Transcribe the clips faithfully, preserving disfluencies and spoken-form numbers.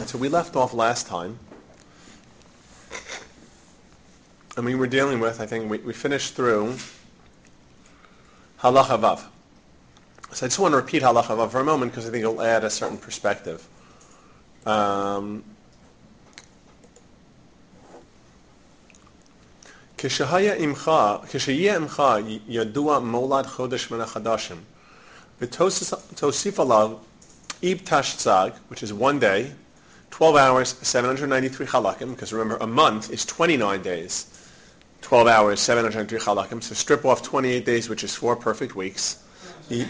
So we left off last time, and we were dealing with, I think we, we finished through Halacha Vav. So I just want to repeat Halacha Vav for a moment because I think it'll add a certain perspective. Um, Kishahaya imcha, kishayia imcha yadua molad chodesh min hachadashim. V'tosif alav ib tash tzag, which is one day, twelve hours, seven hundred ninety-three halakim, because remember, a month is twenty-nine days. twelve hours, seven hundred ninety-three halakim. So strip off twenty-eight days, which is four perfect weeks. Yeah,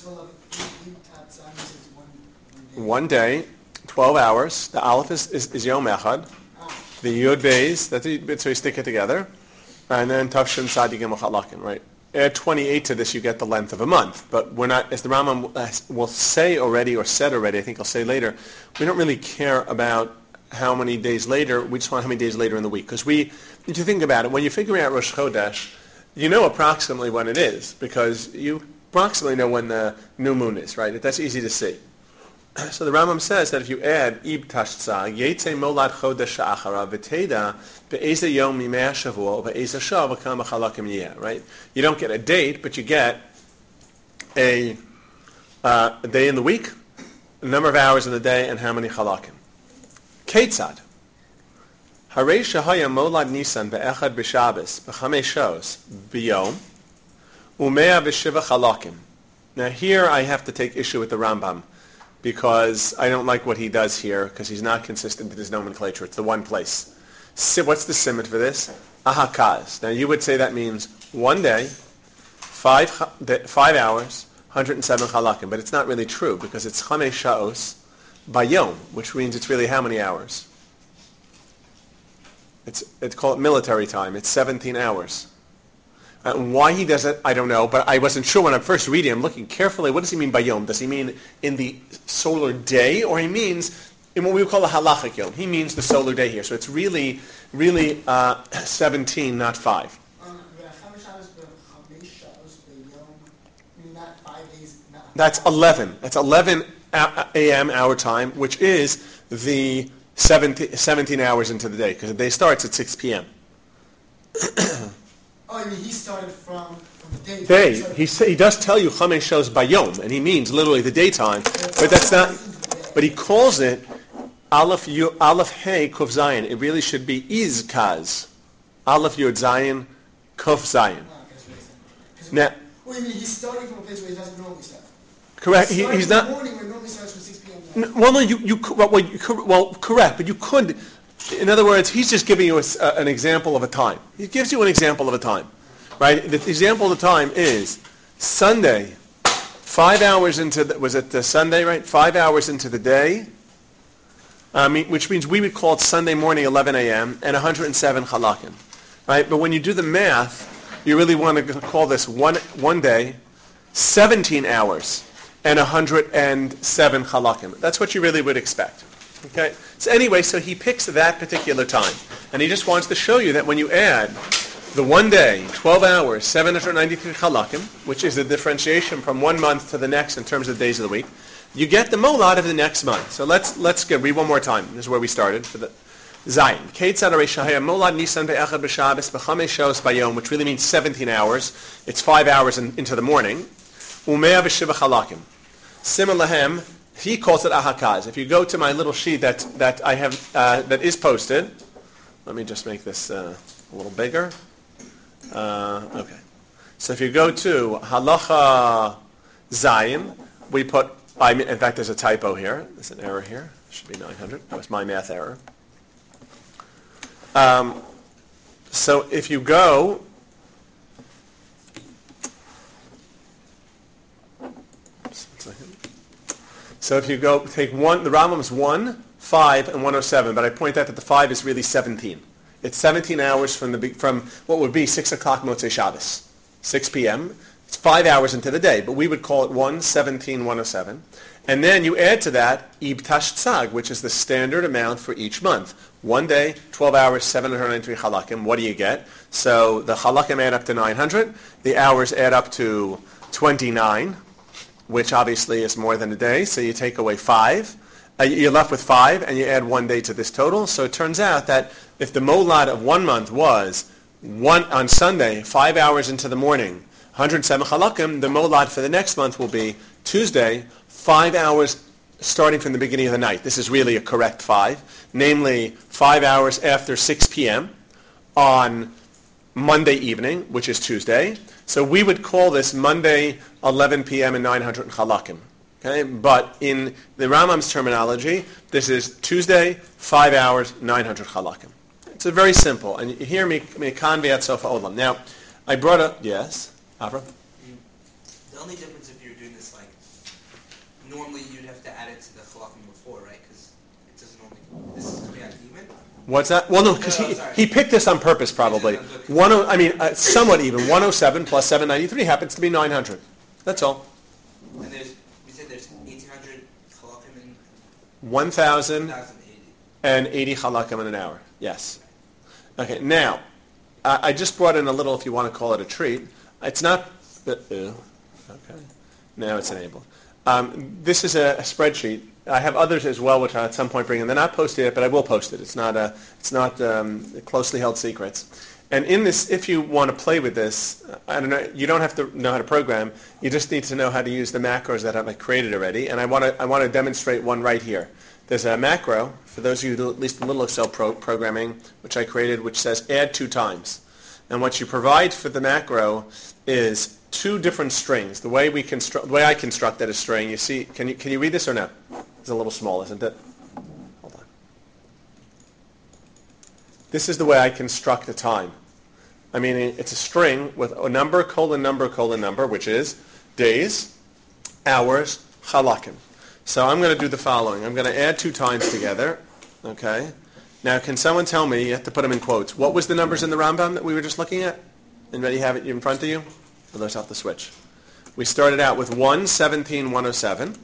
one day, twelve hours. The aleph is, is, is Yom Echad. The Yud Beis, that's it, so you stick it together. And then Tavshin Sadi Gimel Halakim, right? Add twenty-eight to this, you get the length of a month. But we're not, as the Rambam will say already, or said already, I think I'll say later, we don't really care about how many days later, we just want how many days later in the week. Because we, if you think about it, when you're figuring out Rosh Chodesh, you know approximately when it is, because you approximately know when the new moon is, right? That's easy to see. So the Rambam says that if you add Ib Tashza, Yetze Molad Chodesh Achara, V'teda, Be'eza Yom Mimei HaShavua, Be'eza Shav, V'kama Chalakim Yeh, right? You don't get a date, but you get a, uh, a day in the week, a number of hours in the day, and how many Chalakim. Ketzad. Harei Shahaya Molad Nisan Be'echad B'Shabbos, B'chamei Shos, B'yom, Umea B'Shiva Chalakim. Now here I have to take issue with the Rambam, because I don't like what he does here, because he's not consistent with his nomenclature. It's the one place. So what's the simit for this? Ahakaz. Now you would say that means one day, five five hours, one hundred seven halakim, but it's not really true, because it's chamei sha'os bayom, which means it's really how many hours? It's it's called military time. It's seventeen hours. And why he does it, I don't know, but I wasn't sure when I'm first reading. I'm looking carefully. What does he mean by yom? Does he mean in the solar day, or he means in what we would call a halachic yom? He means the solar day here. So it's really, really uh, seventeen, not five. That's eleven. That's eleven a.m. our time, which is the seventeen, seventeen hours into the day, because the day starts at six p.m. Oh, I mean, he started from, from the day. Day. He say, he does tell you Chamei Shos Bayom, and he means literally the daytime, but that's not. But he calls it Aleph Yu Aleph Hey Kuf Zayin. It really should be Izkaz. Aleph Yud Zayin Kuf Zayin. Now, well, I mean, he's starting from a place where he doesn't normally start. Correct. He, he's not. In the morning, when it normally starts from six p.m. No, well, no, you you well, well, you, well correct, but you could. In other words, he's just giving you a, uh, an example of a time. He gives you an example of a time, right? The, the example of the time is Sunday, five hours into the, was it the Sunday, right? Five hours into the day, um, which means we would call it Sunday morning, eleven a.m., and one hundred seven halakim, right? But when you do the math, you really want to call this one one day, seventeen hours, and one hundred seven halakim. That's what you really would expect. Okay. So anyway, so he picks that particular time, and he just wants to show you that when you add the one day, twelve hours, seven hundred ninety-three halakim, which is the differentiation from one month to the next in terms of days of the week, you get the molad of the next month. So let's let's get, read one more time. This is where we started for the Zayin. Ketzad Harei Shahaya Molad Nisan Be'echad B'Shabbos B'chamei Shos Bayom, which really means seventeen hours. It's five hours in, into the morning. Umea B'Shiva halakim. Similahem. He calls it ahakaz. If you go to my little sheet that that I have uh, that is posted, let me just make this uh, a little bigger. Uh, okay, so if you go to halacha zayin, we put. I mean, in fact, there's a typo here. There's an error here. It should be nine hundred. That was my math error. Um, so if you go. So if you go take one, the Rambam is one, five, and one oh seven. But I point out that the five is really seventeen. It's seventeen hours from the from what would be six o'clock Motzei Shabbos, six p.m. It's five hours into the day, but we would call it one, seventeen, one oh seven. And then you add to that Ib Tash Tzag, which is the standard amount for each month. One day, twelve hours, seven hundred ninety-three halakim. What do you get? So the halakim add up to nine hundred. The hours add up to twenty-nine. Which obviously is more than a day, so you take away five, uh, you're left with five, and you add one day to this total. So it turns out that if the molad of one month was one on Sunday, five hours into the morning, one hundred seven chalakim, the molad for the next month will be Tuesday, five hours starting from the beginning of the night. This is really a correct five, namely five hours after six p.m. on Monday evening, which is Tuesday. So we would call this Monday eleven p.m. and nine hundred chalakim. Okay, but in the Rambam's terminology, this is Tuesday, five hours, nine hundred chalakim. It's a very simple, and you hear me, me convey at sofa olam. Now, I brought up, yes, Avram? The only difference if you're doing this, like, normally you'd have to add it to the chalakim before, right? Because it doesn't only, this is coming out even? What's that? Well, no, because No, no, he, sorry. he picked this on purpose, probably. One, oh- I mean, uh, somewhat even. one oh seven plus seven ninety-three happens to be nine hundred. That's all. And there's, we said there's eighteen hundred chalakim and one thousand one thousand eighty. eighty chalakim in an hour. Yes. Okay, now, uh, I just brought in a little, if you want to call it a treat. It's not, uh, okay, now it's enabled. Um, this is a, a spreadsheet. I have others as well, which I'll at some point bring in. They're not posted yet, but I will post it. It's not, a, it's not um, closely held secrets. And in this, if you want to play with this, I don't know, you don't have to know how to program. You just need to know how to use the macros that I've created already. And I want to, I want to demonstrate one right here. There's a macro, for those of you who do at least a little Excel pro- programming, which I created, which says add two times. And what you provide for the macro is two different strings. The way we construct, the way I constructed a string, you see, can you can you read this or no? It's a little small, isn't it? Hold on. This is the way I construct a time. I mean, it's a string with a number, colon, number, colon, number, which is days, hours, chalakim. So I'm going to do the following. I'm going to add two times together. Okay. Now, can someone tell me, you have to put them in quotes, what was the numbers in the Rambam that we were just looking at? Anybody have it in front of you? Or let's have to switch. We started out with one seventeen one oh seven.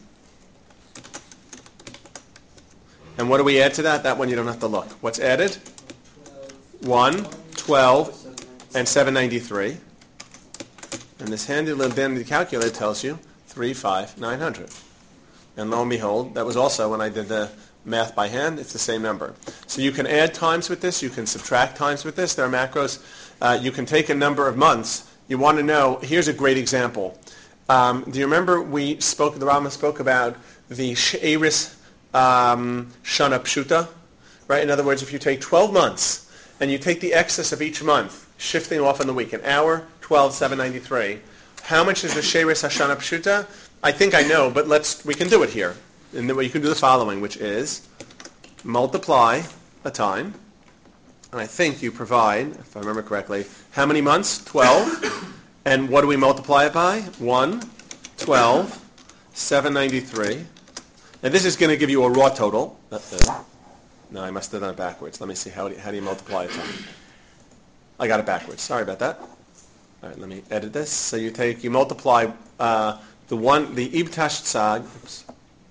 And what do we add to that? That one you don't have to look. What's added? one, twelve, and seven ninety-three. And this handy little dandy calculator tells you three five nine hundred. And lo and behold, that was also when I did the math by hand, it's the same number. So you can add times with this, you can subtract times with this. There are macros. Uh, you can take a number of months. You want to know, here's a great example. Um, do you remember we spoke, the Rambam spoke about the She'eris um, Shana Pshuta? Right? In other words, if you take twelve months and you take the excess of each month, shifting off in the week, an hour, twelve, seven ninety-three, how much is the She'eris Hashana Pshuta? I think I know, but let's, we can do it here. And then you can do the following, which is multiply a time. And I think you provide, if I remember correctly, how many months? twelve. And what do we multiply it by? one, twelve, seven ninety-three. And this is going to give you a raw total. Uh-oh. No, I must have done it backwards. Let me see. How do you, how do you multiply a time? I got it backwards. Sorry about that. All right, let me edit this. So you take, you multiply uh, the one, the ibtash tzad, oops,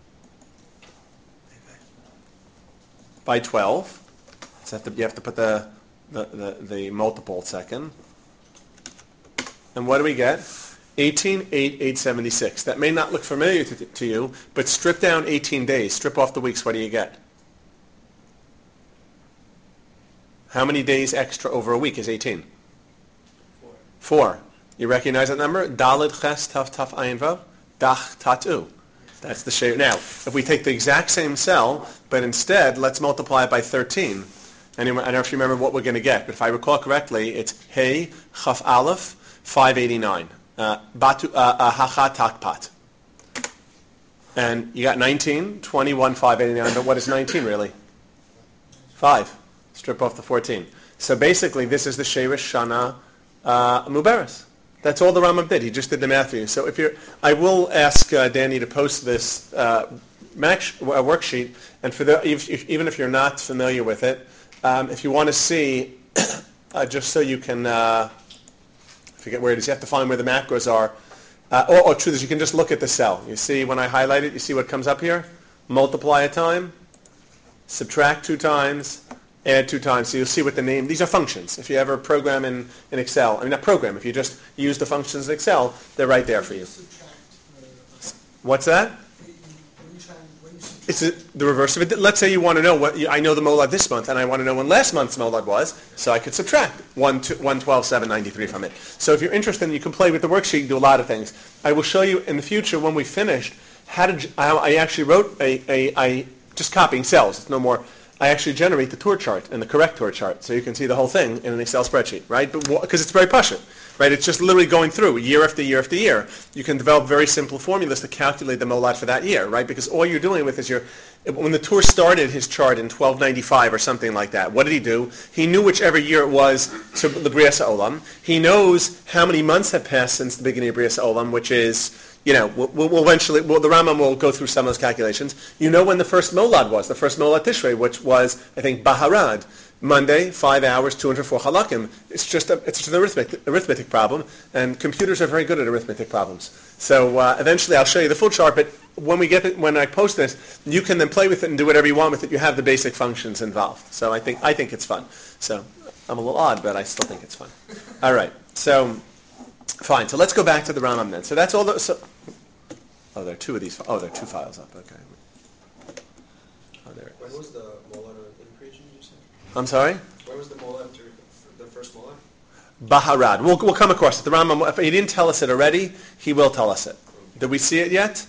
by twelve. So have to, you have to put the, the, the, the multiple second. And what do we get? eighteen eight eight seventy-six. That may not look familiar to, to you, but strip down eighteen days. Strip off the weeks. What do you get? How many days extra over a week is eighteen? Four. Four. You recognize that number? Daled ches taf taf ayin vav dach tatu. That's the shape. Now, if we take the exact same cell, but instead let's multiply it by thirteen. Anyone, I don't know if you remember what we're going to get, but if I recall correctly, it's Hey Chaf Aleph five eighty-nine. Uh, batu uh, Hacha Takpat. And you got nineteen, twenty-one, five eighty-nine. But what is nineteen really? Five. Strip off the fourteen. So basically, this is the Sheirish Shana uh, Mubaris. That's all the Rambam did. He just did the math for you. So if you're, I will ask uh, Danny to post this uh, max, uh, worksheet. And for the, if, if, even if you're not familiar with it, um, if you want to see, uh, just so you can, uh, I forget where it is. You have to find where the macros are. Uh, or, or truth is, you can just look at the cell. You see when I highlight it, you see what comes up here? Multiply a time, subtract two times, add two times. So you'll see what the name, these are functions. If you ever program in, in Excel, I mean not program, if you just use the functions in Excel, they're right there for you. Subtract, uh, What's that? when you try and- when you subtract It's a, the reverse of it. Let's say you want to know what, I know the molad this month, and I want to know when last month's molad was, so I could subtract one twelve, seven ninety-three from it. So if you're interested, you can play with the worksheet and do a lot of things. I will show you in the future when we finished how to, I, I actually wrote a, a, I, just copying cells, it's no more, I actually generate the tour chart and the correct tour chart, so you can see the whole thing in an Excel spreadsheet, right? But because it's very pashut. Right, it's just literally going through year after year after year. You can develop very simple formulas to calculate the molad for that year, right? Because all you're doing with is your, when the tour started his chart in twelve ninety-five or something like that, what did he do? He knew whichever year it was to the Brias Olam. He knows how many months have passed since the beginning of Brias Olam, which is, you know, we'll, we'll eventually, we'll, the Rambam will go through some of those calculations. You know when the first molad was, the first molad Tishrei, which was, I think, Baharad. Monday, five hours, two hundred four halakim. It's just a, it's just an arithmetic, arithmetic problem, and computers are very good at arithmetic problems. So uh, eventually, I'll show you the full chart. But when we get it, when I post this, you can then play with it and do whatever you want with it. You have the basic functions involved. So I think I think it's fun. So I'm a little odd, but I still think it's fun. All right. So fine. So let's go back to the Rambam then. So that's all. The, so, oh, there are two of these. Oh, there are two files up. Okay. Oh, there it is. When was the molad in creation? You said. I'm sorry? Where was the molad, the first molad? Baharad. We'll, we'll come across it. The Rambam, if he didn't tell us it already, he will tell us it. Did we see it yet?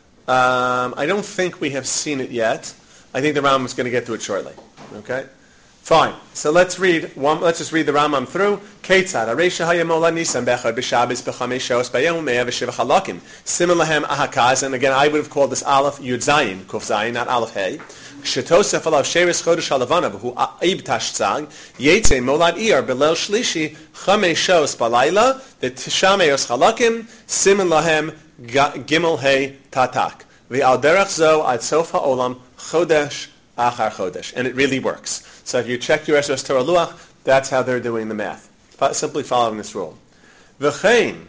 Um, I don't think we have seen it yet. I think the Rambam is going to get to it shortly. Okay? Fine. So let's read one, let's just read the Rambam through. Ketzad, Areisha haya molad nisan bechad b'shabes b'chamesh shos b'yom me'eh v'sheva chalakim. Simen lahem ahakaz, and again I would have called this Aleph Yud Zayin, Kuf Zayin, not Aleph Hey. Shetosef alav sheres chodesh halavana v'hu ib tashtzag yetze molad iyar belel shlishi chamesh shos balayla the tishameos chalakim simen lahem gimel hey tatak v'al derech zo ad sof ha'olam chodesh achar chodesh, and it really works. So if you check your S O S Torah Luach, that's how they're doing the math. Simply following this rule. V'chein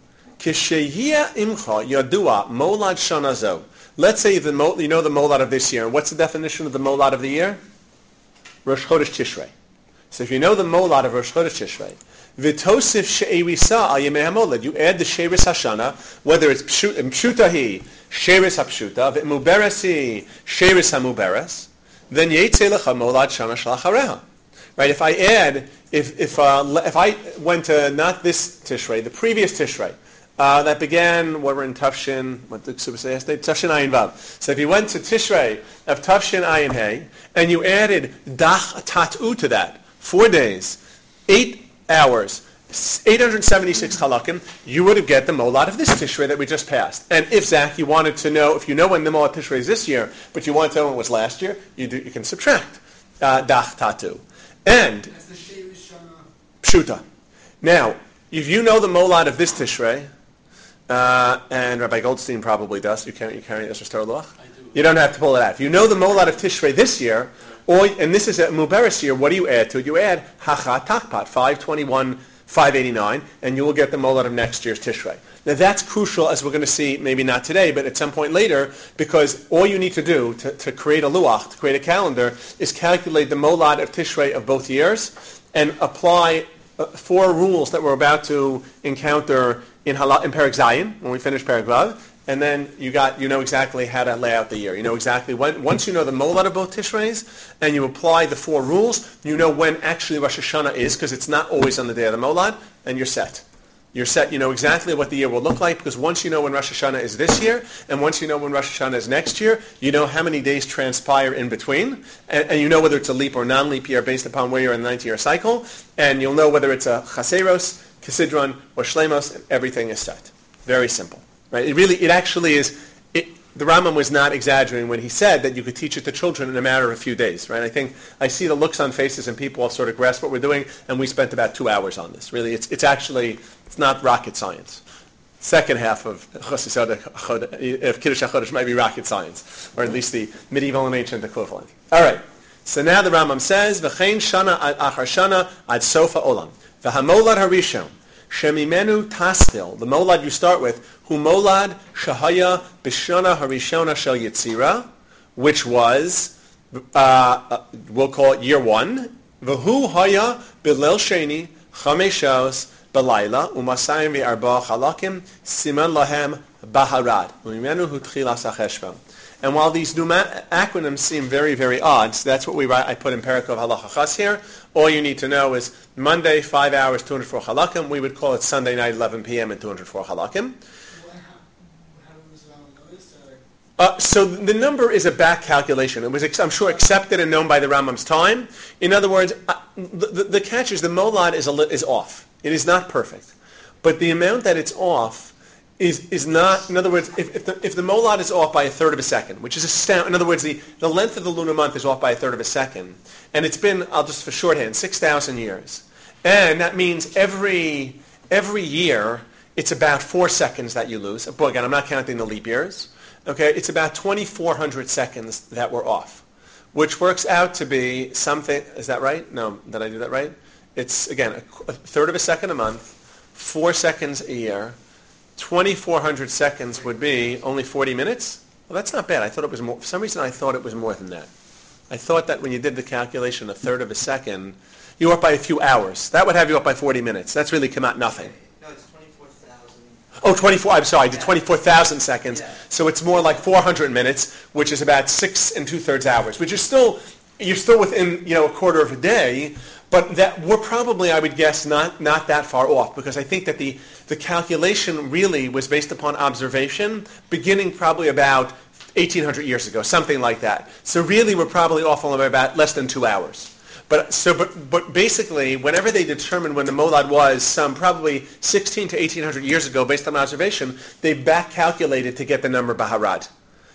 kishehia imcha yadua molad shana zo. Let's say the mo- you know the molad of this year. And what's the definition of the molad of the year? Rosh Chodesh Tishrei. So if you know the molad of Rosh Chodesh Tishrei, v'tosif she'erisa al yemei hamolad, you add the she'eris hashana, whether it's pshuta hi, she'eris hapshuta, v'muberes hi, she'eris hamuberes, then yetze lecha molad shana shalachareha. Right? If I add, if if uh, if I went to not this Tishrei, the previous Tishrei, uh, that began, what we're in Tafshin, what did Ksuba say yesterday? Tafshin Ayin Vav. So if you went to Tishrei of Tafshin Ayin Hey, and you added Dach Tatu to that, four days, eight hours, eight hundred seventy-six halakim, you would have get the molad of this Tishrei that we just passed. And if, Zach, you wanted to know, if you know when the molad Tishrei is this year, but you want to know when it was last year, you do, you can subtract uh, Dach Tatu. And That's the Sheirish Shana. Pshuta. Now, if you know the molad of this Tishrei, uh, and Rabbi Goldstein probably does, you carry, you carry Esher Torah Luach? I do. You don't have to pull it out. If you know the molad of Tishrei this year, or and this is a Muberes year, what do you add to it? You add Hachat Takpat, five twenty-one, five eighty-nine, and you will get the molad of next year's Tishrei. Now that's crucial, as we're going to see, maybe not today, but at some point later, because all you need to do to, to create a luach, to create a calendar, is calculate the molad of Tishrei of both years and apply uh, four rules that we're about to encounter in, Hala, in Perek Zayin, when we finish Perek Vav, and then you got you know exactly how to lay out the year. You know exactly when, once you know the molad of both Tishreis, and you apply the four rules, you know when actually Rosh Hashanah is, because it's not always on the day of the molad, and you're set. You're set. You know exactly what the year will look like, because once you know when Rosh Hashanah is this year, and once you know when Rosh Hashanah is next year, you know how many days transpire in between, and, and you know whether it's a leap or non-leap year based upon where you're in the ninety-year cycle, and you'll know whether it's a Chaseros, Kisidron, or Shlemos, and everything is set. Very simple. Right? It really, it actually is, it, the Rambam was not exaggerating when he said that you could teach it to children in a matter of a few days, right? I think, I see the looks on faces and people all sort of grasp what we're doing, and we spent about two hours on this. Really, it's it's actually, it's not rocket science. Second half of Kiddush HaChodesh might be rocket science, or at least the medieval and ancient equivalent. All right, so now the Rambam says, V'chein shana ad achar shana ad sofa olam, v'hamolad harishon, Shemimenu tastil, the molad you start with, hu molad shahaya b'shana harishona shel yitzira, which was, uh, uh, we'll call it year one, v'hu haya b'leil sheni chameshos b'layla u'masayim v'arba chalakim siman lahem baharad u'mimenu hu tchilas hacheshbon. And while these pneuma- acronyms seem very, very odd, so that's what we write. I put in Perikov Halacha Chas here. All you need to know is Monday, five hours, two hundred four halakim. We would call it Sunday night, eleven p.m. and two hundred four halakim. What hap- how was Rambam noticed? Or? Uh, so the number is a back calculation. It was, ex- I'm sure, accepted and known by the Rambam's time. In other words, uh, the, the, the catch is the molad is, a li- is off. It is not perfect. But the amount that it's off is is not, in other words, if, if, the, if the molad is off by a third of a second, which is astounding, in other words, the, the length of the lunar month is off by a third of a second, and it's been, I'll just for shorthand, six thousand years. And that means every every year, it's about four seconds that you lose. Boy, again, I'm not counting the leap years. Okay, it's about twenty-four hundred seconds that we're off, which works out to be something, is that right? No, did I do that right? It's, again, a, a third of a second a month, four seconds a year. twenty-four hundred seconds would be only forty minutes? Well, that's not bad. I thought it was more. For some reason, I thought it was more than that. I thought that when you did the calculation, a third of a second, you were up by a few hours. That would have you up by forty minutes. That's really come out nothing. No, it's twenty-four thousand. Oh, twenty-four, I'm sorry, I did Yeah. twenty-four thousand seconds. Yeah. So it's more like four hundred minutes, which is about six and two-thirds hours, which is still, you're still within, you know, a quarter of a day, but that we're probably, I would guess, not, not that far off, because I think that the, the calculation really was based upon observation, beginning probably about eighteen hundred years ago, something like that. So really, we're probably off only by about less than two hours. But so, but but basically, whenever they determined when the molad was, some probably sixteen to eighteen hundred years ago, based on observation, they back calculated to get the number Baharad.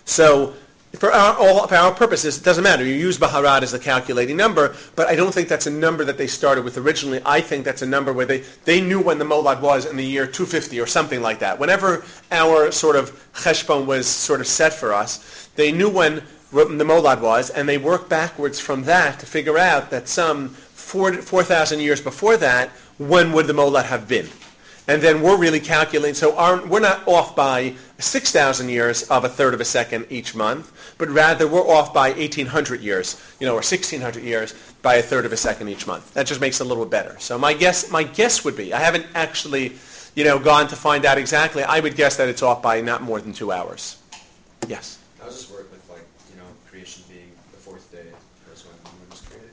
So for our all for our purposes, it doesn't matter. You use Baharad as the calculating number, but I don't think that's a number that they started with originally. I think that's a number where they, they knew when the molad was in the year two fifty or something like that. Whenever our sort of cheshbon was sort of set for us, they knew when the molad was, and they worked backwards from that to figure out that some four four thousand years before that, when would the molad have been? And then we're really calculating. So our, we're not off by six thousand years of a third of a second each month, but rather we're off by eighteen hundred years, you know, or sixteen hundred years by a third of a second each month. That just makes it a little better. So my guess, my guess would be, I haven't actually, you know, gone to find out exactly. I would guess that it's off by not more than two hours. Yes. I was just worried with, like, you know, creation being the fourth day was when the moon was created.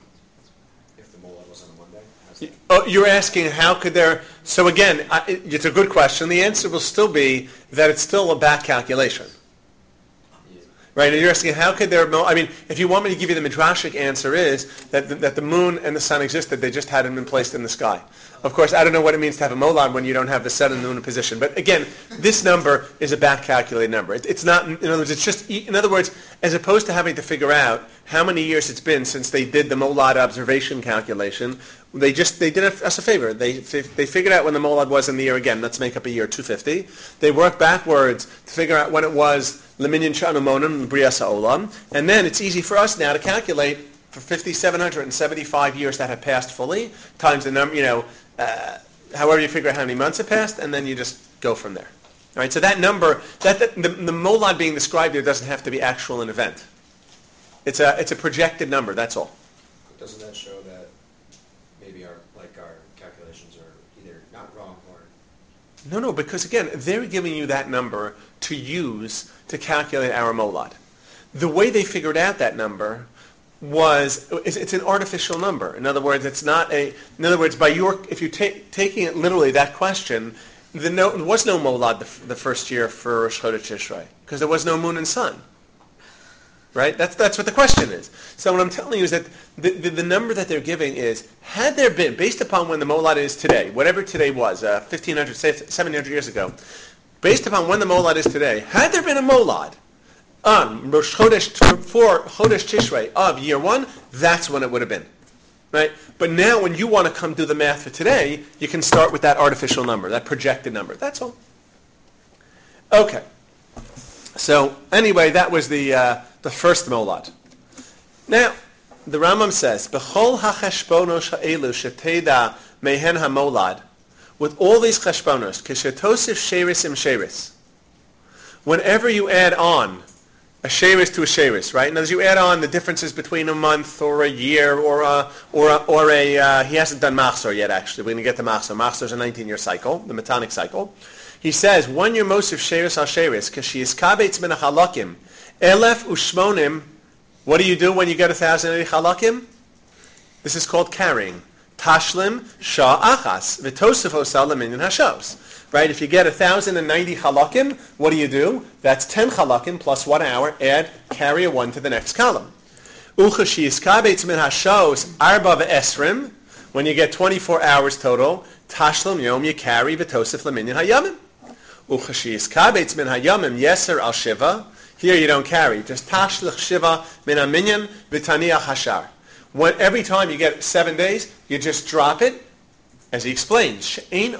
If the molad was on a Monday, how's that? Oh, you're asking how could there... So again, I, it's a good question. The answer will still be that it's still a back calculation. Yeah. Right? And you're asking how could there... Mo- I mean, if you want me to give you the midrashic answer is that the, that the moon and the sun existed, they just hadn't been placed in the sky. Of course, I don't know what it means to have a molad when you don't have the sun and the moon in position. But again, this number is a back calculated number. It, it's not, in other words, it's just, in other words, as opposed to having to figure out how many years it's been since they did the molad observation calculation, they just, they did us a favor. They, they, they figured out when the molad was in the year again. Let's make up a year two fifty. They worked backwards to figure out when it was Leminyan Sha'anumonim, B'rias Ha'olam. And then it's easy for us now to calculate for five thousand seven hundred seventy-five years that have passed fully, times the number, you know, uh, however you figure out how many months have passed, and then you just go from there. All right, so that number, that, that the, the molad being described here doesn't have to be actual an event. It's a it's a projected number. That's all. Doesn't that show that maybe our like our calculations are either not wrong or No, no, because again, they're giving you that number to use to calculate our molad. The way they figured out that number was it's, it's an artificial number. In other words, it's not a. In other words, by your if you take taking it literally, that question, the no, there was no molad the, the first year for Rosh Chodesh Tishrei because there was no moon and sun. Right? That's that's what the question is. So what I'm telling you is that the, the, the number that they're giving is, had there been, based upon when the molad is today, whatever today was, uh, fifteen hundred, seven hundred years ago, based upon when the molad is today, had there been a molad on Rosh Chodesh for Chodesh Tishrei of year one, that's when it would have been. Right? But now when you want to come do the math for today, you can start with that artificial number, that projected number. That's all. Okay. So anyway, that was the uh, the first molad. Now, the Rambam says, "B'chol hacheshbonos ha'elu sheteda mehen hamolad," with all these cheshbonos, kishetosif sheris im sheris. Whenever you add on a sheris to a sheris, right? And as you add on the differences between a month or a year or a or a, or a uh, he hasn't done machzor yet. Actually, we're going to get to machzor. Machzor is a nineteen-year cycle, the metonic cycle. He says, one year mosif sheris al sheris, because she is kabetz min halakim, Elef ushmonim. What do you do when you get one thousand eighty halakim? This is called carrying. Tashlim shah achas v'tosef osal leminyan hashos. Right? If you get one thousand ninety halakim, what do you do? That's ten halakim plus one hour. Add, carry a one to the next column. Uchashi iskabetz min hashos arba ve'esrim. When you get twenty-four hours total, tashlim yom you carry v'tosef leminyan hayamim. Uchashi iskabetz min hayamim yeser al shiva. Here you don't carry. Just tashlich shiva min haminyan v'taniach hashar. When, every time you get seven days, you just drop it, as he explains. We're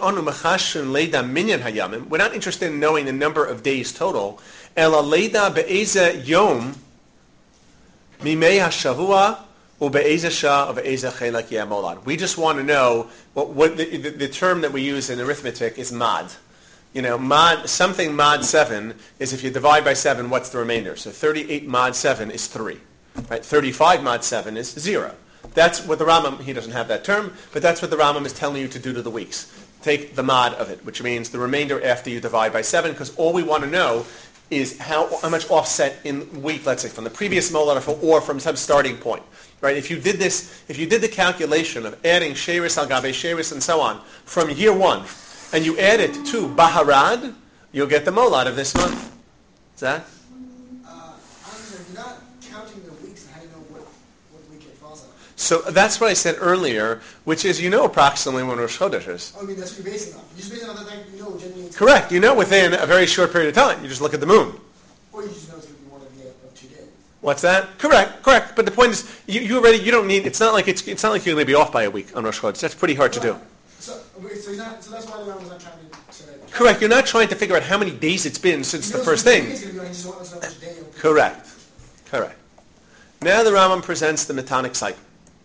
not interested in knowing the number of days total. Ela leida be'eza yom mimei hashavua ube'eza shah ube'eza chelak yamolad. We just want to know what, what the, the, the term that we use in arithmetic is mad. You know, mod, something mod seven is if you divide by seven, what's the remainder? So thirty-eight mod seven is three. Right? thirty-five mod seven is zero. That's what the Rambam, he doesn't have that term, but that's what the Rambam is telling you to do to the weeks. Take the mod of it, which means the remainder after you divide by seven, because all we want to know is how, how much offset in week, let's say, from the previous molad or from some starting point. Right? If you did this, if you did the calculation of adding sheris al gabe sheris and so on from year one, and you add it to Baharad, you'll get the molad of this month. Is that? So that's what I said earlier, which is you know approximately when Rosh Chodesh is. I mean, that's what you're basing on. You're just basing on the fact that you know genuinely. Correct. You know within a very short period of time. You just look at the moon. Or you just know it's going to be one of the of two days. What's that? Correct. Correct. But the point is, you, you already you don't need. It's not like it's it's not like you're going to be off by a week on Rosh Chodesh. That's pretty hard to do. So, okay, so, he's not, so that's why the Rambam's not trying to. to Correct. You're not trying to figure out how many days it's been since the first thing. Correct. Correct. Now the Rambam presents the Metonic cycle.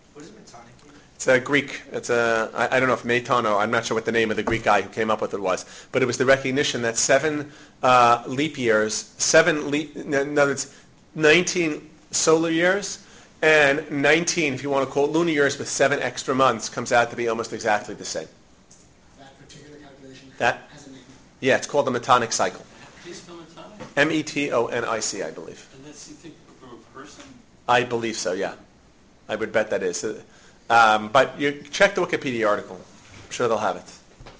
It's a Greek, it's a, I, I don't know if Metano, I'm not sure what the name of the Greek guy who came up with it was, but it was the recognition that seven uh, leap years, seven leap, no, it's nineteen solar years, and nineteen, if you want to call it lunar years with seven extra months, comes out to be almost exactly the same. That particular calculation that, has a name. Yeah, it's called the Metonic cycle. Can you spell Metonic? M E T O N I C, I believe. And that's, you think, from a person? I believe so, yeah. I would bet that is. Um, but you check the Wikipedia article. I'm sure they'll have it.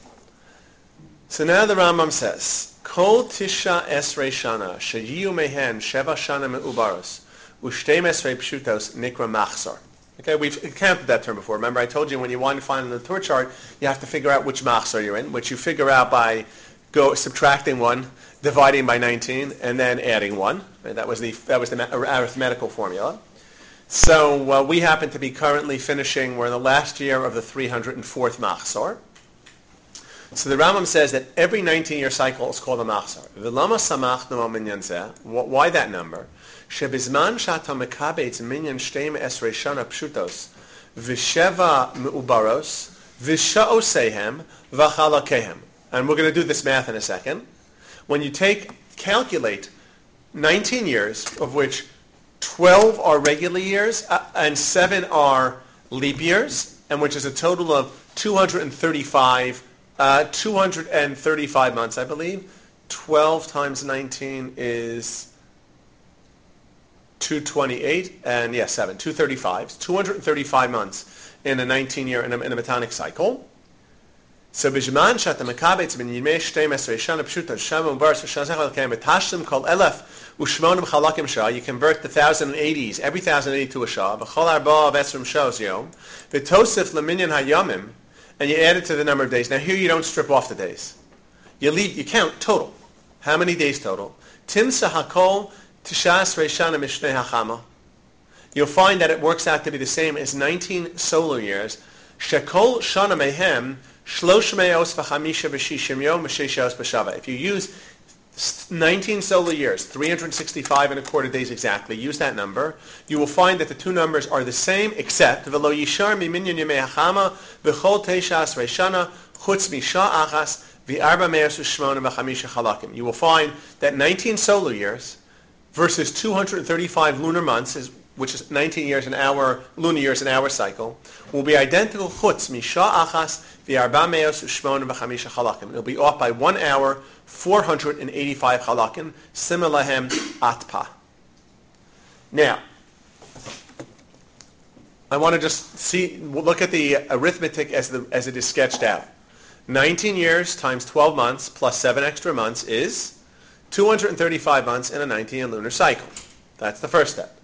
So now the Rambam says, Kol tisha esrei shana sheyiu mehen sheva shana meubaros u'shtei esrei pshutos nikra machzor. Okay, we've counted that term before. Remember, I told you when you want to find in the Torah chart, you have to figure out which machzor you're in, which you figure out by go subtracting one, dividing by nineteen, and then adding one. Right? That was the that was the arithmetical formula. So uh, we happen to be currently finishing, we're in the last year of the three hundred fourth Machzor. So the Rambam says that every nineteen-year cycle is called a Machzor. V'lama samachnu minyan zeh. Why that number? Shebizman shata mekabetz minyan shteim esrei shana pshutos v'sheva meubaros v'sha'osehem v'chalakehem. And we're going to do this math in a second. When you take, calculate nineteen years, of which twelve are regular years uh, and seven are leap years, and which is a total of two hundred thirty-five, uh, two hundred thirty-five months, I believe. twelve times nineteen is two hundred twenty-eight, and yes, seven, two hundred thirty-five. two hundred thirty-five months in a nineteen-year, in a, in a Metonic cycle. So b'zman shata mekabetz min yimei shtei esrei shana pshutos shama ubaros v'shana zechal l'kayim v'tashlim kol elef u'shmonim chalakim shah. You convert the one thousand eighties, every one thousand eighty to a shah. V'chol arba v'esrim shos yom. V'tosef l'minyan hayamim. And you add it to the number of days. Now here you don't strip off the days. You leave, you count total. How many days total? Timsa hakol tisha esrei shana mishnei hachama. You'll find that it works out to be the same as nineteen solar years. Shekol shana mehem if you use nineteen solar years, three hundred sixty-five and a quarter days exactly, use that number, you will find that the two numbers are the same except you will find that nineteen solar years versus two hundred thirty-five lunar months, is, which is nineteen years an hour, lunar years an hour cycle, will be identical chutz misha achas v'arba meos u'shmona v'chamisha chalakim. It'll be off by one hour, four hundred eighty-five chalakim, simulahem atpa. Now, I want to just see, look at the arithmetic as, the, as it is sketched out. nineteen years times twelve months plus seven extra months is two hundred thirty-five months in a nineteen lunar cycle. That's the first step.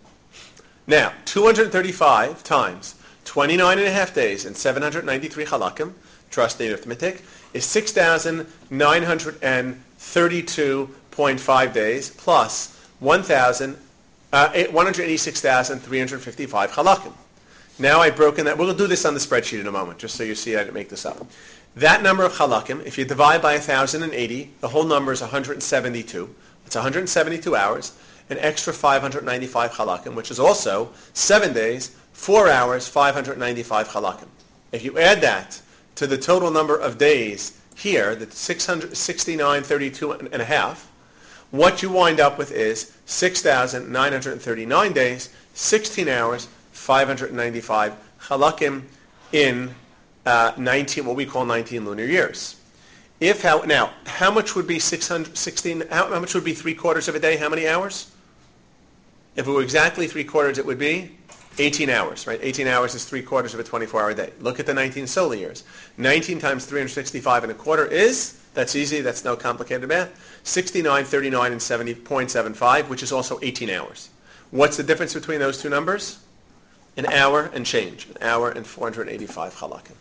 Now, two hundred thirty-five times twenty-nine and a half days and seven hundred ninety-three halakim, trust the arithmetic, is six thousand nine hundred thirty-two point five days plus one thousand, uh, one hundred eighty-six thousand three hundred fifty-five halakim. Now I've broken that. We'll do this on the spreadsheet in a moment, just so you see I didn't make this up. That number of halakim, if you divide by one thousand eighty, the whole number is one hundred seventy-two. It's one hundred seventy-two hours, an extra five hundred ninety-five halakim, which is also seven days, four hours, five hundred ninety-five halakim. If you add that to the total number of days here, the six hundred sixty-nine, thirty-two and a half, what you wind up with is six thousand nine hundred thirty-nine days, sixteen hours, five hundred ninety-five halakim in uh, nineteen, what we call nineteen lunar years. If how now, how much would be six hundred sixteen? How, how much would be three quarters of a day? How many hours? If it were exactly three quarters, it would be eighteen hours, right? eighteen hours is three quarters of a twenty-four hour day. Look at the nineteen solar years. nineteen times three hundred sixty-five and a quarter is, that's easy, that's no complicated math, sixty-nine, thirty-nine, and seventy point seven five, which is also eighteen hours. What's the difference between those two numbers? An hour and change. An hour and four hundred eighty-five halakim.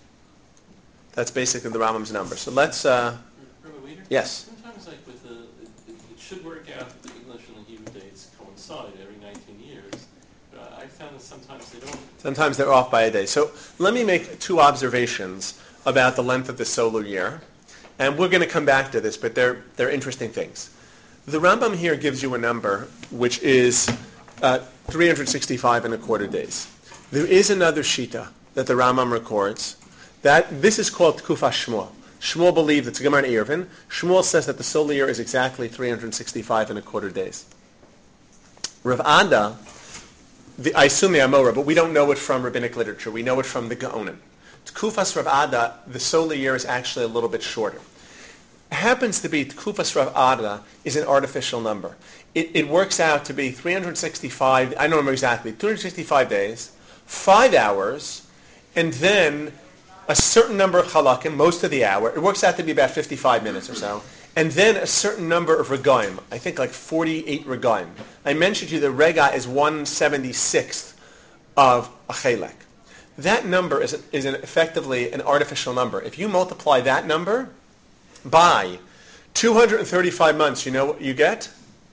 That's basically the Rambam's number. So let's, uh, Rabbi Weider? yes. Sometimes, like with the, it, it should work out that the English and the Hebrew dates coincide every nineteen years. But I found that sometimes they don't. Sometimes they're off by a day. So let me make two observations about the length of the solar year. And we're going to come back to this, but they're, they're interesting things. The Rambam here gives you a number which is uh, three hundred sixty-five and a quarter days. There is another shita that the Rambam records. That this is called Tkufa Shmuel. Shmuel believed, it's Gemara in Eruvin, Shmuel says that the solar year is exactly three hundred sixty-five and a quarter days. Rav Ada, the, I assume the Amora, but we don't know it from rabbinic literature. We know it from the Gaonim. Tkufas Rav Ada, the solar year is actually a little bit shorter. It happens to be Tkufas Rav Ada is an artificial number. It, it works out to be three hundred sixty-five, I don't remember exactly, two hundred sixty-five days, five hours, and then a certain number of halakim, most of the hour. It works out to be about fifty-five minutes or so. And then a certain number of regaim. I think like forty-eight regaim. I mentioned to you the rega is one seventy-sixth of a chelek. That number is, an, is an effectively an artificial number. If you multiply that number by two hundred thirty-five months, you know what you get?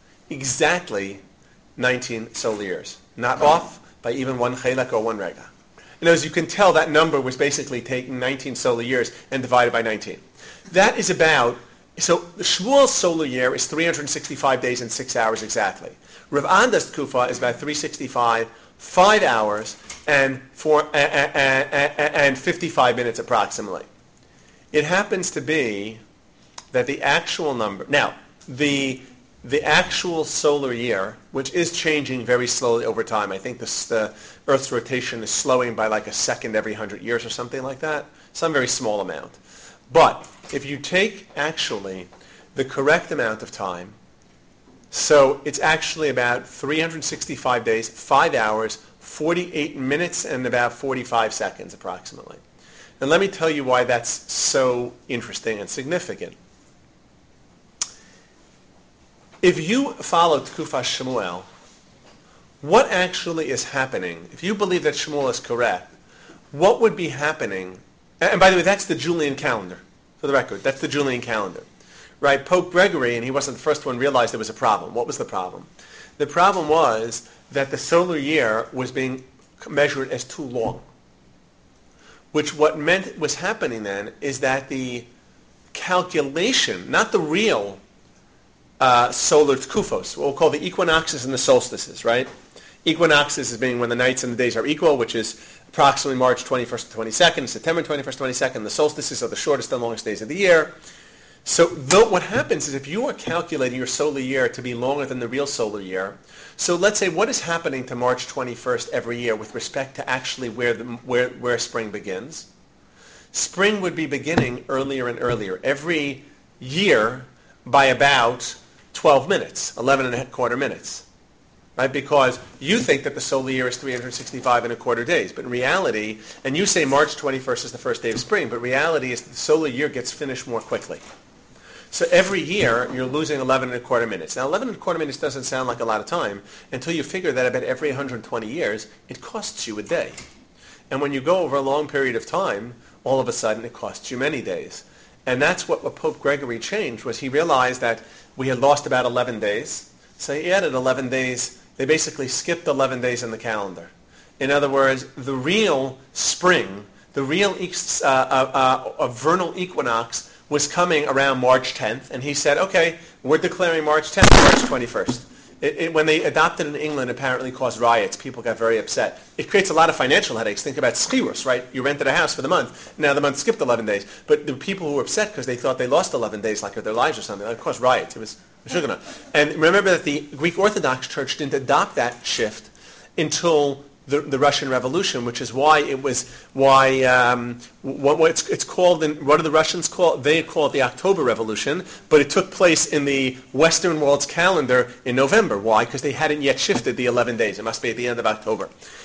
Exactly nineteen solar years. Not off by even one chelek or one rega. And as you can tell, that number was basically taking nineteen solar years and divided by nineteen. That is about, so the Shmuel's solar year is three hundred sixty-five days and six hours exactly. Rav Ada's Tkufa is about three hundred sixty-five, five hours and four, uh, uh, uh, and fifty-five minutes approximately. It happens to be that the actual number, now, the the actual solar year, which is changing very slowly over time. I think this, the Earth's rotation is slowing by like a second every hundred years or something like that. Some very small amount. But if you take actually the correct amount of time, so it's actually about three hundred sixty-five days, five hours, forty-eight minutes, and about forty-five seconds approximately. And let me tell you why that's so interesting and significant. If you follow Tkufas Shmuel, what actually is happening, if you believe that Shmuel is correct, what would be happening, and by the way, that's the Julian calendar, for the record, that's the Julian calendar, right? Pope Gregory, and he wasn't the first one, realized there was a problem. What was the problem? The problem was that the solar year was being measured as too long, which what meant was happening then is that the calculation, not the real Uh, solar tkufos, what we'll call the equinoxes and the solstices, right? Equinoxes is being when the nights and the days are equal, which is approximately March twenty-first to twenty-second, September twenty-first to twenty-second. The solstices are the shortest and longest days of the year. So though, what happens is if you are calculating your solar year to be longer than the real solar year, so let's say what is happening to March twenty-first every year with respect to actually where, the, where, where spring begins? Spring would be beginning earlier and earlier. Every year by about twelve minutes, eleven and a quarter minutes, right? Because you think that the solar year is three hundred sixty-five and a quarter days, but in reality, and you say March twenty-first is the first day of spring, but reality is that the solar year gets finished more quickly. So every year, you're losing eleven and a quarter minutes. Now, eleven and a quarter minutes doesn't sound like a lot of time until you figure that about every one hundred twenty years, it costs you a day. And when you go over a long period of time, all of a sudden it costs you many days. And that's what, what Pope Gregory changed, was he realized that we had lost about eleven days. So he added eleven days. They basically skipped eleven days in the calendar. In other words, the real spring, the real ex- uh, uh, uh, vernal equinox was coming around March tenth. And he said, okay, we're declaring March tenth, March twenty-first. It, it, when they adopted it in England, apparently caused riots. People got very upset. It creates a lot of financial headaches. Think about schirus, right? You rented a house for the month. Now the month skipped eleven days. But the people who were upset because they thought they lost eleven days, like of their lives or something, it caused riots. It was shugana. And remember that the Greek Orthodox Church didn't adopt that shift until the, the Russian Revolution, which is why it was why um, what, what it's, it's called. In, what do the Russians call it? They call it the October Revolution, but it took place in the Western world's calendar in November. Why? Because they hadn't yet shifted the eleven days. It must be at the end of October.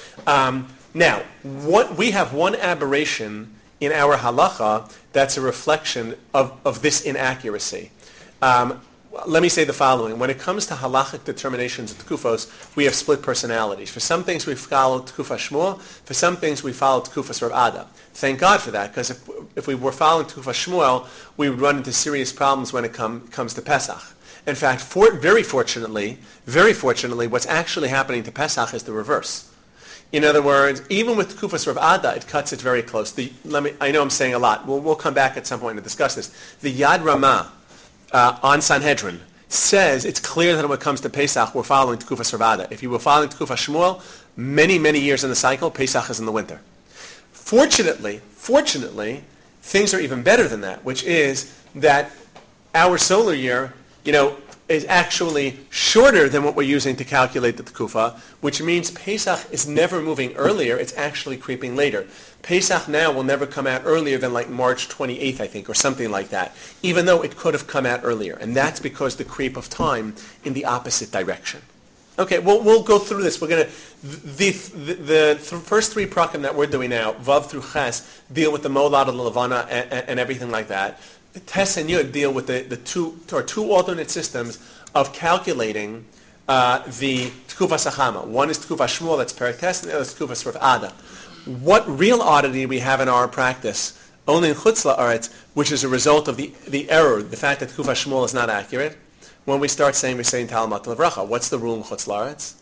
Um, now, what we have one aberration in our halacha that's a reflection of, of this inaccuracy. Um, Let me say the following. When it comes to halachic determinations of Tkufos, we have split personalities. For some things we follow Tkufa Shmuel. For some things we follow Tkufas Rav Ada. Thank God for that, because if, if we were following Tkufa Shmuel, we would run into serious problems when it come, comes to Pesach. In fact, for, very fortunately, very fortunately, what's actually happening to Pesach is the reverse. In other words, even with Tkufas Rav Ada, it cuts it very close. The, let me, I know I'm saying a lot. We'll, we'll come back at some point to discuss this. The Yad Ramah, Uh, on Sanhedrin, says it's clear that when it comes to Pesach, we're following Tkufa Servada. If you were following Tkufa Shmuel, many, many years in the cycle, Pesach is in the winter. Fortunately, fortunately, things are even better than that, which is that our solar year, you know, is actually shorter than what we're using to calculate the Tkufa, which means Pesach is never moving earlier, it's actually creeping later. Pesach now will never come out earlier than like March twenty-eighth, I think, or something like that, even though it could have come out earlier. And that's because the creep of time in the opposite direction. Okay, well, we'll go through this. We're going to, the, the, the th- first three prakim that we're doing now, Vav through Ches, deal with the Molad and the Levana and, and, and everything like that. Tes and Yud deal with the, the two, or two alternate systems of calculating uh, the Tkufa Sachama. One is Tkufa Shmuel, that's Perek Tes, and the other is Tkufa Sref Ada. What real oddity we have in our practice, only in Chutz La'aretz, which is a result of the, the error, the fact that Tkufa Shmuel is not accurate, when we start saying, we're saying Talmud Levracha. What's the rule in Chutz La'aretz?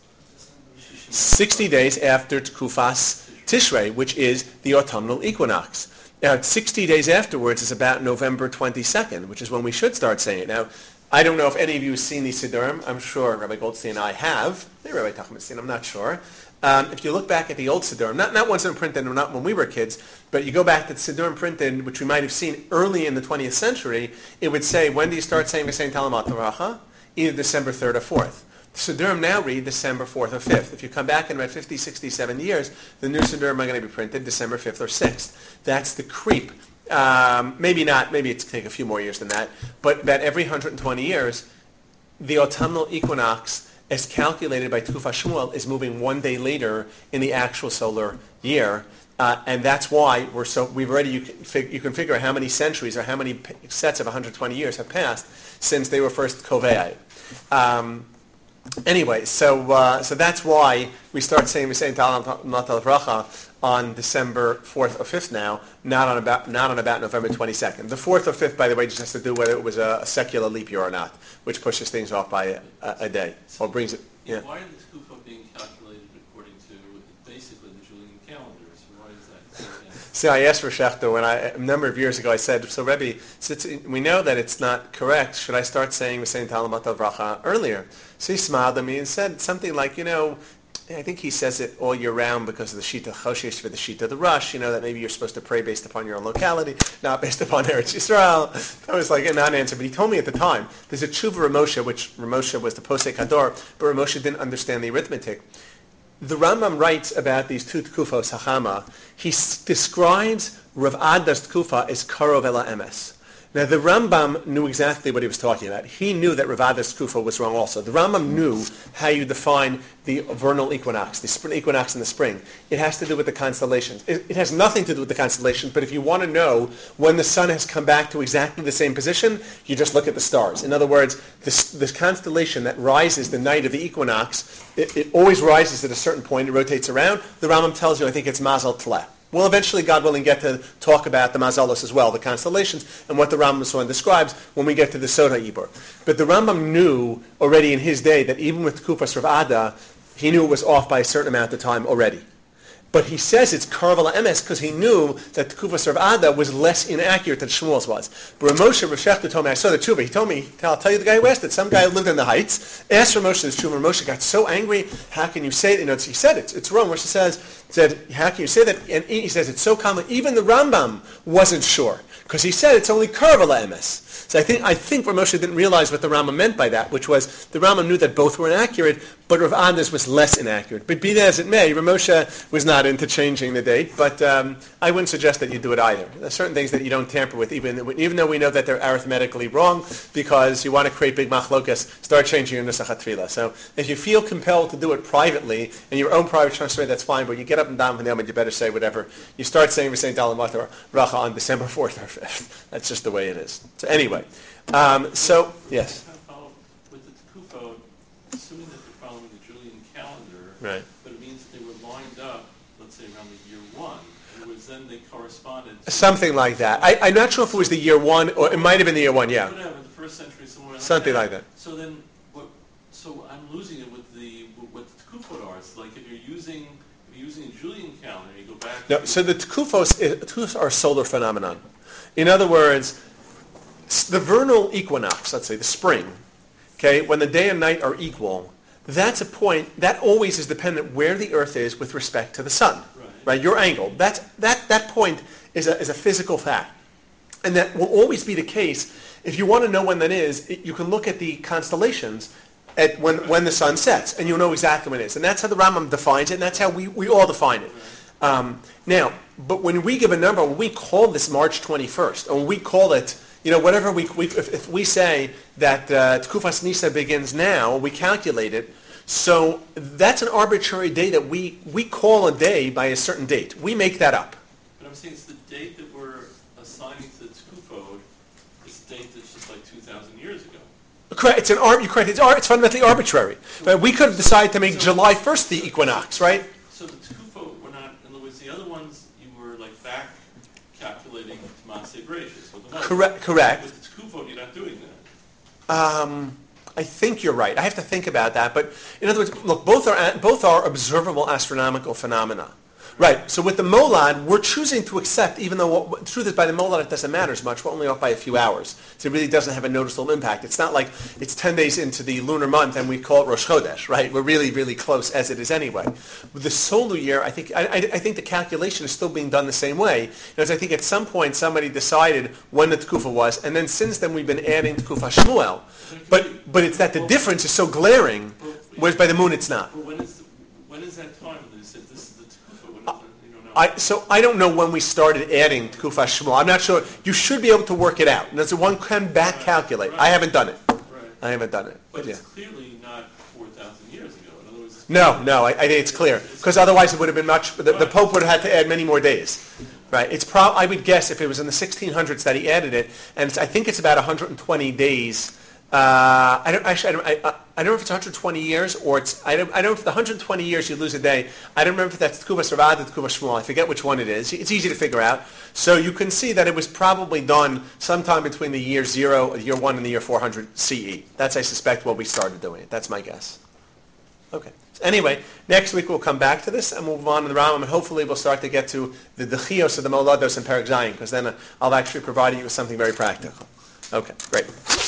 sixty days after Tkufas Tishrei, which is the autumnal equinox. Now, sixty days afterwards is about November twenty-second, which is when we should start saying it. Now, I don't know if any of you have seen these Siddurim. I'm sure Rabbi Goldstein and I have. Maybe Rabbi Tachmastein, I'm not sure. Um, if you look back at the old Siddurim, not, not ones that were printed, not when we were kids, but you go back to the Siddurim printed, which we might have seen early in the twentieth century, it would say, when do you start saying V'sein Talamat Taracha? Either December third or fourth. The Siddurim now read December fourth or fifth. If you come back in about fifty, sixty, seventy years, the new Siddurim are going to be printed December fifth or sixth. That's the creep. Um, maybe not, maybe it's take a few more years than that, but about every one hundred twenty years, the autumnal equinox, as calculated by Tkufa Shmuel, is moving one day later in the actual solar year. Uh, and that's why we're so, we've already, you can, fig, you can figure out how many centuries or how many p- sets of one hundred twenty years have passed since they were first Kovei. Um, Anyway, so uh, so that's why we start saying we say Talmud Racha on December fourth or fifth now, not on about not on about November twenty-second. The fourth or fifth, by the way, just has to do whether it was a, a secular leap year or not, which pushes things off by a, a, a day or brings it. Yeah. Why are the Tkufa being calculated according to basically the Julian calendars? Why is that? See, I asked for Schechter when I a number of years ago. I said, "So Rebbe, since we know that it's not correct, should I start saying we're saying Talmud Racha earlier?" So he smiled at me and said something like, "You know, I think he says it all year round because of the Shita Choshesh for the Shita the Rush. You know that maybe you're supposed to pray based upon your own locality, not based upon Eretz Yisrael." That was like a non-answer. But he told me at the time there's a tshuva Ramosha, which Ramosha was the Posek Hador, but Ramosha didn't understand the arithmetic. The Rambam writes about these two Tkufos Hachama. He s- describes Rav Ada's Tkufa as Karov Ela Emes. Now, the Rambam knew exactly what he was talking about. He knew that Rav Ada's Kufa was wrong also. The Rambam knew how you define the vernal equinox, the spring equinox in the spring. It has to do with the constellations. It, it has nothing to do with the constellations, but if you want to know when the sun has come back to exactly the same position, you just look at the stars. In other words, this, this constellation that rises the night of the equinox, it, it always rises at a certain point. It rotates around. The Rambam tells you, I think it's Mazal Tleh. We'll eventually, God willing, get to talk about the Mazalos as well, the constellations, and what the Rambam describes when we get to the Soda Ibor. But the Rambam knew already in his day that even with Kufas Rav Ada, he knew it was off by a certain amount of time already. But he says it's Karvala Emes because he knew that the Kufas Rav Ada was less inaccurate than Shmuel's was. But Rav Moshe Rav Shechter told me, I saw the tshuva, he told me, I'll tell you the guy who asked it, some guy who lived in the Heights, asked Rav Moshe this tshuva, Rav Moshe got so angry, how can you say it? You know, he said it, it's wrong. Moshe says, said, how can you say that? And he says, it's so common, even the Rambam wasn't sure, because he said it's only Karvala Emes. So I think I think Rav Moshe didn't realize what the Rambam meant by that, which was the Rambam knew that both were inaccurate, but Rav Ada's was less inaccurate. But be that as it may, Rav Moshe was not into changing the date, but um, I wouldn't suggest that you do it either. There are certain things that you don't tamper with, even even though we know that they're arithmetically wrong, because you want to create big machlokas, start changing your Nusach HaTfilah. So if you feel compelled to do it privately, in your own private translation, that's fine, but you get up and down from them, and you better say whatever. You start saying we're saying Dalam or Racha on December fourth or fifth. That's just the way it is. So anyway, um, so, yes? With the Tekufot, assuming that they're following the Julian calendar, Right. but it means that they were lined up, let's say around the year one, in other words, then they corresponded to... Something like that. I, I'm not sure if it was the year one, or it might have been the year one, yeah. Whatever, the first century, somewhere Something like that. So then, what, so I'm losing it with the, what the Tekufot are. It's like if you're using, if you're using a Julian calendar, you go back... No, to so the Tekufos Tekufos are a solar phenomenon. In other words, the vernal equinox, let's say the spring, okay, when the day and night are equal, that's a point, that always is dependent where the Earth is with respect to the sun, Right. right? Your angle. That's, that, that point is a, is a physical fact. And that will always be the case. If you want to know when that is, it, you can look at the constellations at when, when the sun sets, and you'll know exactly when it is. And that's how the Rambam defines it, and that's how we, we all define it. Um, now, but when we give a number, when we call this March twenty-first, or when we call it, you know, whatever we, we if, if we say that uh, Tkufas Nisa begins now, we calculate it, so that's an arbitrary day that we, we call a day by a certain date. We make that up. But I'm saying it's the date that we're assigning to the Tekufot, is a date that's just like two thousand years ago. Correct. It's an ar- you're correct. It's, ar- it's fundamentally arbitrary. But we could have decided to make July first the equinox, right? So the Tekufot were not, in other words, the other ones you were like back calculating to Maaseh Bereshis. with the ones. Correct. Correct. With the Tekufot, you're not doing that. Um, I think you're right. I have to think about that. But in other words, look, both are both are observable astronomical phenomena. Right. So with the Molad, we're choosing to accept, even though what, the truth is by the Molad it doesn't matter as much. We're only off by a few hours. So it really doesn't have a noticeable impact. It's not like it's ten days into the lunar month and we call it Rosh Chodesh, right? We're really, really close as it is anyway. With the solar year, I think I, I, I think the calculation is still being done the same way. Because I think at some point somebody decided when the Tekufa was, and then since then we've been adding Tekufa Shmuel. But but it's that the difference is so glaring, whereas by the moon it's not. But when is, the, when is that time when they said this is the Tekufot? When is it? You don't know. I, so I don't know when we started adding Tekufa Shmuel. I'm not sure. You should be able to work it out. And that's one can back calculate. Right. I haven't done it. Right. I haven't done it. But yeah. it's clearly not four thousand years ago. In other words, it's No, no, I, I think it's clear. Because otherwise it would have been much, the, the Pope would have had to add many more days. Right. It's pro, I would guess if it was in the sixteen hundreds that he added it, and it's, I think it's about one hundred twenty days. Uh, I don't actually. I don't, I, I don't know if it's one hundred twenty years or it's. I don't. I don't know if the one hundred twenty years you lose a day. I don't remember if that's Tekuva Sarvad or Tekuva Shmuel. I forget which one it is. It's easy to figure out. So you can see that it was probably done sometime between the year zero, year one, and the year four hundred C E. That's I suspect what we started doing it. That's my guess. Okay. So anyway, next week we'll come back to this and we'll move on to the Rambam, and hopefully we'll start to get to the Dechios of the Molados and Perek Zayin, because then I'll actually provide you with something very practical. Okay. Great.